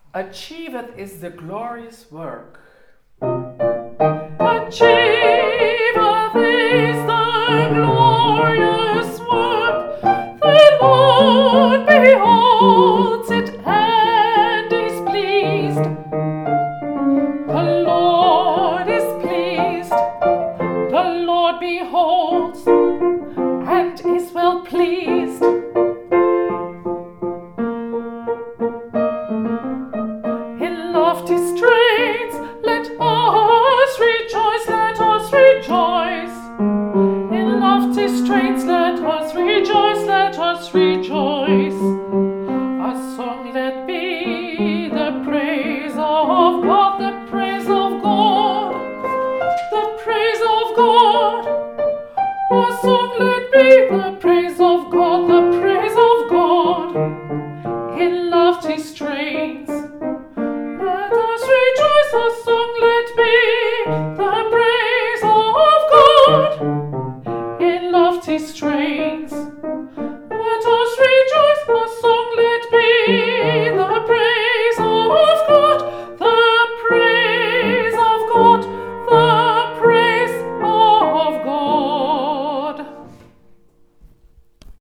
Achieveth is the glorious work. Achieveth is the glorious work. The Lord beholds it and is pleased. The Lord is pleased. The Lord beholds and is well pleased. In lofty strains, let us rejoice, let us rejoice. In lofty strains, let us rejoice, let us rejoice. A song let be the praise of God, the praise of God, the praise of God. A song let be the praise of God, the praise of God. In lofty strains,